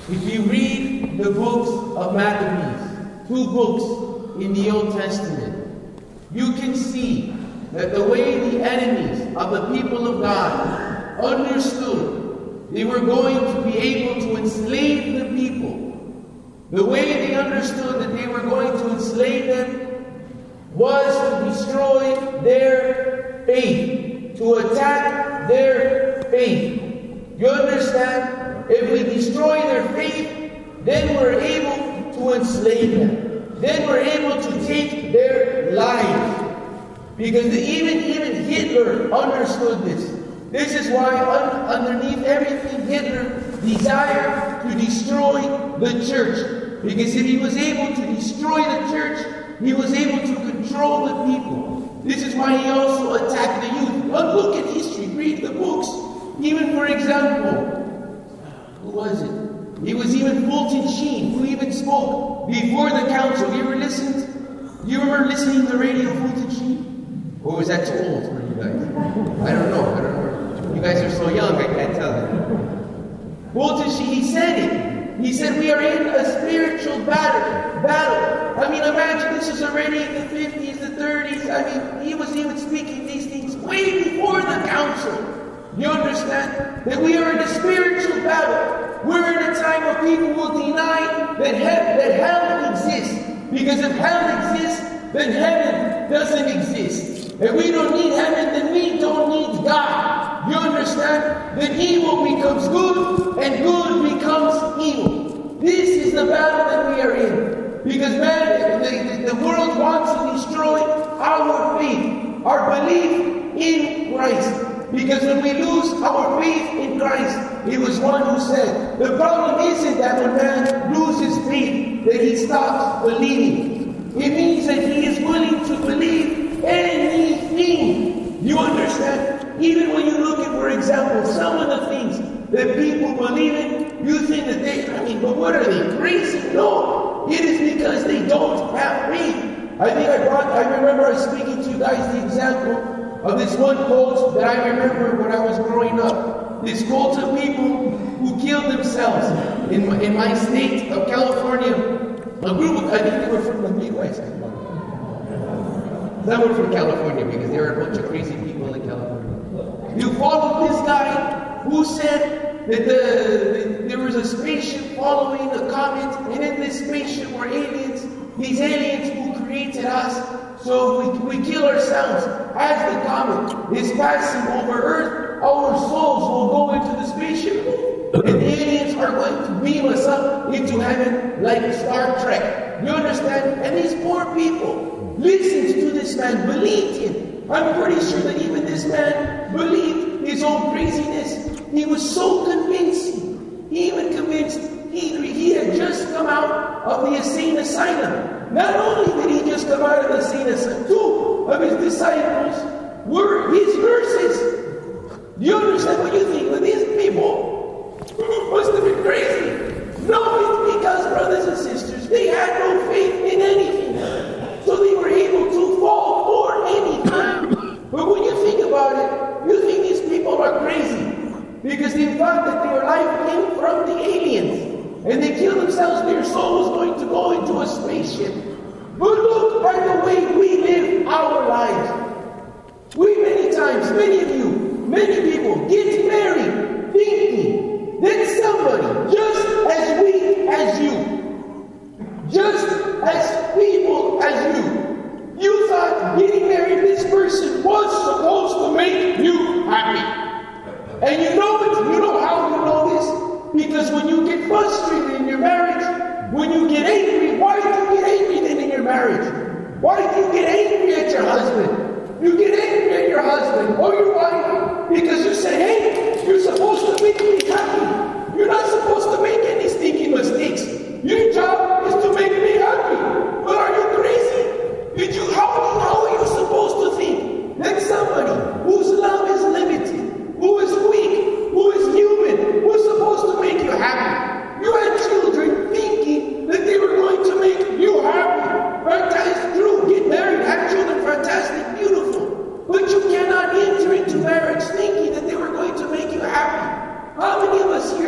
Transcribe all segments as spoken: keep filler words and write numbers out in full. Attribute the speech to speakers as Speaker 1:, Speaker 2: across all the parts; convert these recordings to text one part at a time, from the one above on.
Speaker 1: If you read the books of Maccabees, two books in the Old Testament, you can see that the way the enemies of the people of God understood they were going to be able to enslave the people, the way they understood that they were going to enslave them was to destroy their faith, to attack their faith. You understand? If we destroy their faith, then we're able to enslave them. Then we're able to take their lives. Because even, even Hitler understood this. This is why un, underneath everything Hitler desired to destroy the church. Because if he was able to destroy the church, he was able to control the people. This is why he also attacked the youth. Well, look at history, read the books. Even for example, who was it? It was even Fulton Sheen who even spoke before the council. You ever listened? You remember listening to the radio, Fulton Sheen? Or was that too old for you guys? I don't know. I don't know. You guys are so young, I can't tell you. Fulton Sheen, he said it. He said we are in a spiritual battle. Battle. I mean, imagine this is already in the fifties, the thirties. I mean, he was even speaking these things way before the council. You understand? That we are in a spiritual battle. We're in a time of people who will deny that, he- that hell exists. Because if hell exists, then heaven doesn't exist. If we don't need heaven, then we don't need God. You understand? Then evil becomes good, and good becomes evil. This is the battle that we are in. Because man, the, the, the world wants to destroy our faith, our belief in Christ. Because when we lose our faith in Christ, it was one who said, the problem isn't that when man loses faith, that he stops believing. It means that he is willing to believe anything. You understand? Even when you look at, for example, some of the things that people believe in, you think that they, I mean, but what are they, crazy? No, it is because they don't have faith. I think I brought, I remember I was speaking to you guys the example of this one cult that I remember when I was growing up. This cult of people who killed themselves in my, in my state of California. A group of, I think they were from the Midwest. Some were from California because there were a bunch of crazy people in California. You followed this guy who said that the, the, there was a spaceship following a comet, and in this spaceship were aliens. These aliens who created us. So if we, we kill ourselves as the comet is passing over Earth, our souls will go into the spaceship, and the aliens are going to beam us up into heaven like Star Trek. You understand? And these poor people listened to this man, believed him. I'm pretty sure that even this man believed his own craziness. He was so convincing. He even convinced he, he had just come out of the insane asylum. Not only did he just come out of the insane asylum, two of his disciples were his nurses. Do you understand what you think? Well, these people must have been crazy. No, it's because, brothers and sisters, they had no faith in anything. So they were able to fall for anything. But when you think about it, you think these people are crazy. Because they thought that their life came from the aliens. And they killed themselves, their soul was going to go into a spaceship. But look at the way we live our lives. We many times, many of you, many people get married thinking that somebody just as weak as you, just as people as you, you thought getting married, this person was supposed to make you happy. And you know it, you know how you know this? Because when you get frustrated in your marriage, when you get angry, why do you get angry then in your marriage? Why do you get angry at your husband? You get angry at your husband or your wife because you say, hey, you're supposed to make me happy. You're not supposed to make any stinking mistakes. Your job is to make me happy. But are you crazy? Did you, how, how are you supposed to think that somebody whose love is limited, who is weak, who is human, who's supposed to make you happy? You had children thinking that they were going to make you happy. Fantastic, true, get married, have children, fantastic, beautiful. But you cannot enter into marriage thinking that they were going to make you happy. How many of us here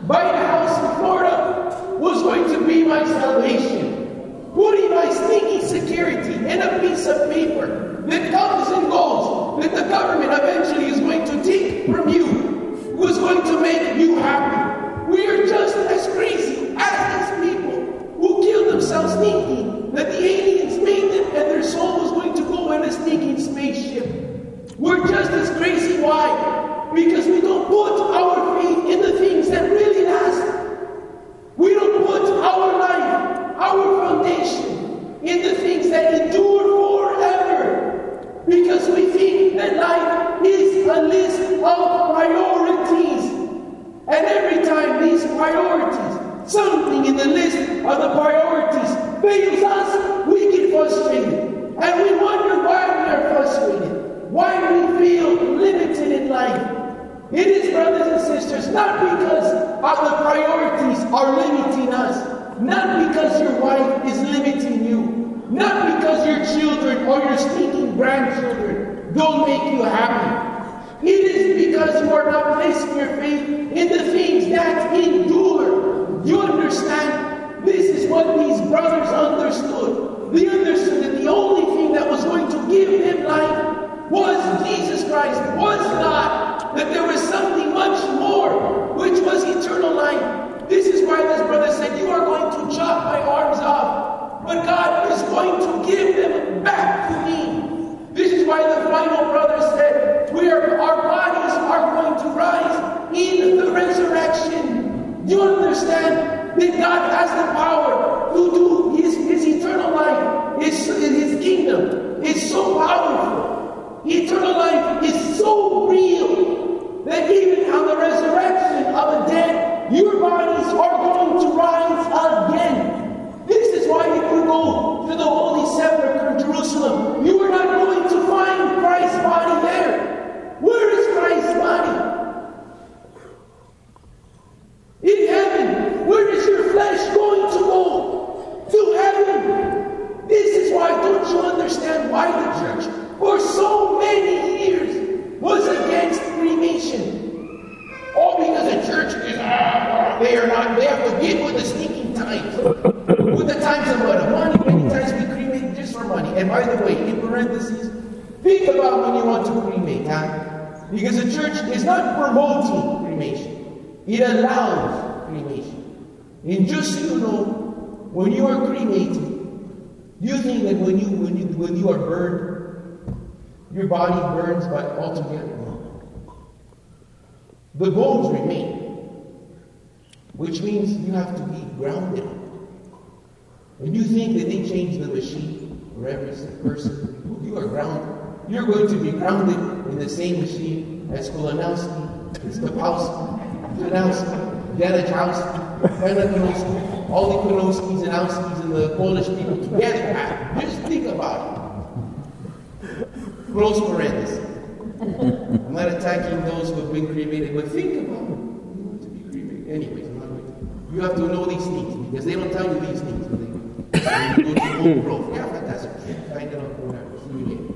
Speaker 1: buying a house in Florida was going to be my salvation. Putting my sneaky security in a piece of paper that comes and goes, that the government eventually is going to take from you, was going to make you happy. We are just as crazy as these people who killed themselves thinking that the aliens made them and their soul was going to go in a sneaking spaceship. We're just as crazy. Why? Because we don't put our faith in the things that really last. We don't put our life, our foundation, in the things that endure forever. Because we think that life is a list of priorities. And every time these priorities, something in the list of the priorities fails us, we get frustrated. And we wonder why we are frustrated, why we feel limited in life. It is, brothers and sisters, not because of the priorities are limiting us, not because your wife is limiting you, not because your children or your sneaking grandchildren don't make you happy. It is because you are not placing your faith in the things that endure. You understand? This is what these brothers understood. They understood that the only thing that was going to give them life was Jesus Christ, was God, that there was something much more, which was eternal life. This is why this brother said, you are going to chop my arms off, but God is going to give them back to me. This is why the final brother said, we are, our bodies are going to rise in the resurrection. You understand that God has the power to do his, his eternal life, his, his kingdom is so powerful. Eternal life is so real that even on the resurrection of the dead, your bodies are going to rise again. This is why if you go to the Holy Sepulchre in Jerusalem, you are not going to find Christ's body there. Where is Christ's body? In heaven. Where is your flesh going to go? To heaven. This is why, don't you understand why the church for so many years was against cremation? All because the church is, ah, they are not, they have to get with the sneaking times. With the times of what? Money. Many times we cremate just for money. And by the way, in parentheses, think about when you want to cremate, huh? Because the church is not promoting cremation. It allows cremation. And just so you know, when you are cremated, you think that when you when you when you are burned, your body burns by altogether. No. The bones remain, which means you have to be grounded. When you think that they change the machine for every person, you are grounded. You're going to be grounded in the same machine as Kulanowski, Stapowski, Janowski, Janachowski, Panakonowski, all the Konowskis and Auskis and the Polish people together. Just think about it. Close parenthesis. I'm not attacking those who have been cremated, but think about it. You want to be cremated. Anyways, I'm not going to. You have to know these things because they don't tell you these things. When you go to Oak Grove. Yeah, fantastic. Find it out whatever. See you later.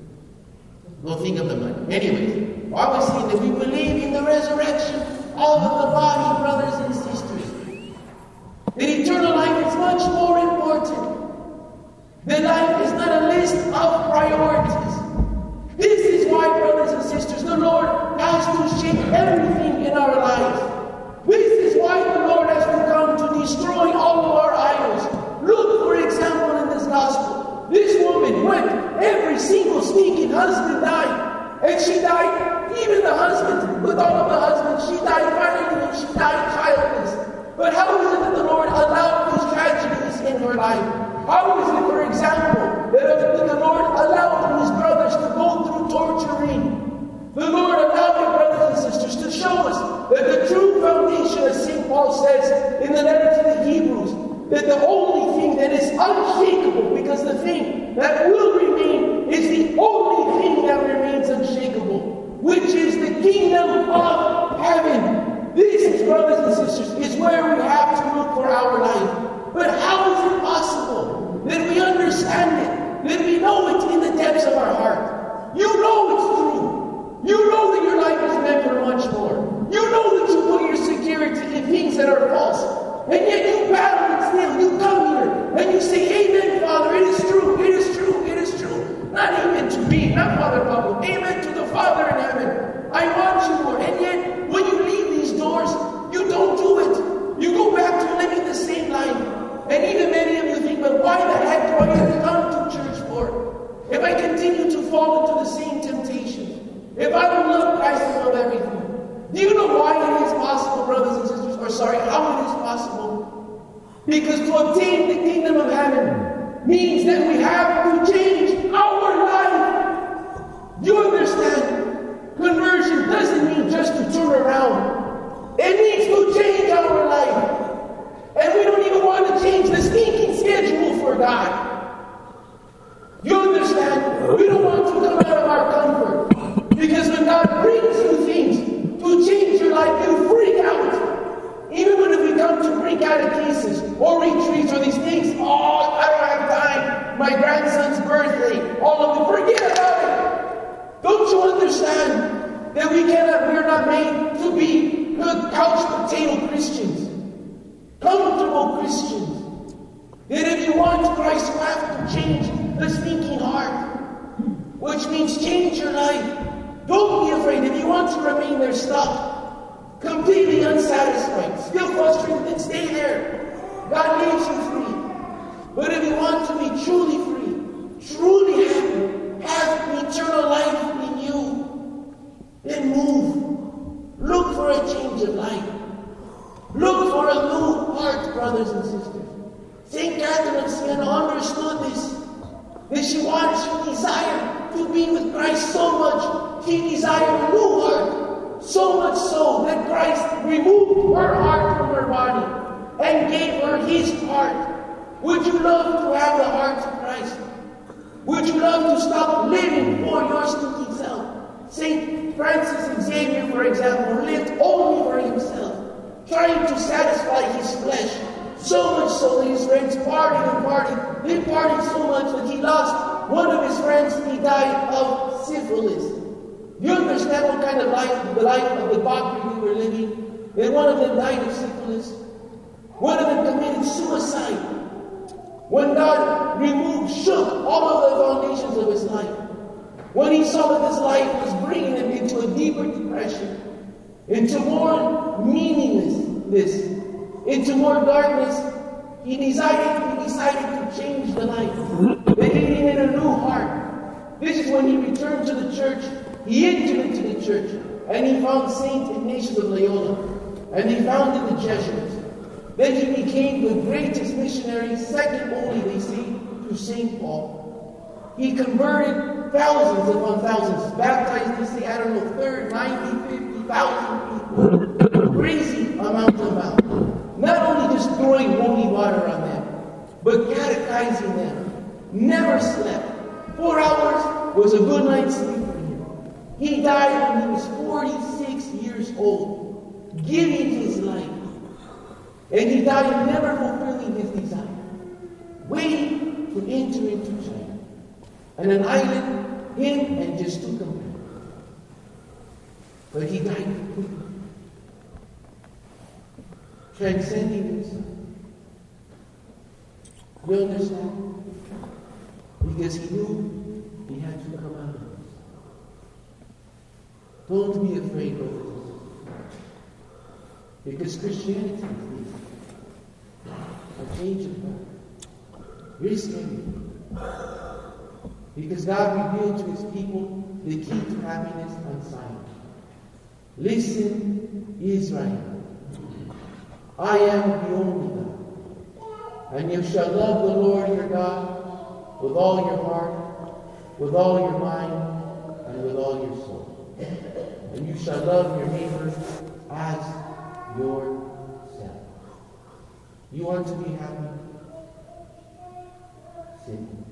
Speaker 1: Don't think of the money. Anyways, I was saying that we believe in the resurrection of the body, brothers and sisters. That eternal life is much more important. That life is not a list of priorities. This is why, brothers and sisters, the Lord has to shape everything in our lives. This is why the Lord has to come to destroy all of our idols. Look, for example, in this gospel. This woman went, every single sneaking husband died. And she died, even the husband, with all of the husbands, she died finally, and she died childless. But how is it that the Lord allowed these tragedies in her life? How is it, for example, that the Lord allowed his brothers to go through torturing? The Lord allowed your brothers and sisters to show us that the true foundation, as Saint Paul says in the letter to the Hebrews, that the only thing that is unshakable, because the thing that will remain is the only thing that remains unshakable, which is the kingdom of heaven. This, brothers and sisters, is where we have to look for our life. But how is it possible that we understand it, that we know it in the depths of our heart? You know it's true. You know that your life is meant for much more. You know that you put your security in things And yet you battle it still. You come here and you say, amen, Father, it is true, it is true, it is true. Not amen to me, not Father Pablo. Amen to the Father in heaven. I want you, Lord. And yet, when you leave these doors, you don't do it. You go back to living the same life. And even many of you think, but why the heck do I even come to church for? If I continue to fall into the same temptations, if I don't love Christ above everything, do you know why it is possible, brothers and sisters? Or sorry, how it is possible? Because to obtain the kingdom of heaven means that we have to change our life. You understand? Conversion doesn't mean just to turn around. It means to change our life. And we don't even want to change the stinking schedule for God. You understand? We don't want to come out of our comfort. Because when God brings you things to change your life, you freak out. Even when we come to break out of cases or retreats or these things, oh, I don't have time. My grandson's birthday, all of it, forget about it. Don't you understand that we cannot, we are not made to be good couch potato Christians, comfortable Christians? That if you want Christ, you have to change the stinking heart, which means change your life. Don't be afraid. If you want to remain there stuck, completely unsatisfied, still frustrated, then stay there. God leaves you free. But if you want to be truly free, truly happy, have eternal life in you, then move. Look for a change of life. Look for a new heart, brothers and sisters. Saint Catherine of Siena understood this. That she wanted, she desired to be with Christ so much. She desired a new heart. So much so that Christ removed her heart from her body and gave her his heart. Would you love to have the heart of Christ? Would you love to stop living for your stinking self? Saint Francis Xavier, for example, lived only for himself, trying to satisfy his flesh. So much so that his friends partied and partied. They partied so much that he lost one of his friends. He died of syphilis. You understand what kind of life, the life of the doctor we were living? Then one of them died of syphilis. One of them committed suicide. When God removed, shook all of the foundations of his life. When he saw that his life was bringing him into a deeper depression, into more meaninglessness, into more darkness, he decided, he decided to change the life. They gave him a new heart. This is when he returned to the church. He entered into the church, and he found Saint Ignatius of Loyola, and he founded the Jesuits. Then he became the greatest missionary, second only, they say, to Saint Paul. He converted thousands upon thousands, baptized, they say, I don't know, thirty, ninety, fifty thousand people. Crazy amount of amount. Not only just throwing holy water on them, but catechizing them. Never slept. Four hours was a good night's sleep for him. He died when he was forty-six years old, giving his life. And he died never fulfilling his desire, waiting to enter into China. And an island, him and just two companions. But he died completely, transcending himself. You understand? Because he knew he had to come out of this. Don't be afraid, brothers. Because Christianity is this. A change of heart. Risk everything. Because God revealed to his people the key to happiness on Sinai. Listen, Israel. I am the only God. And you shall love the Lord your God with all your heart, with all your mind, and with all your soul. And you shall love your neighbor as yourself. You want to be happy? Sin.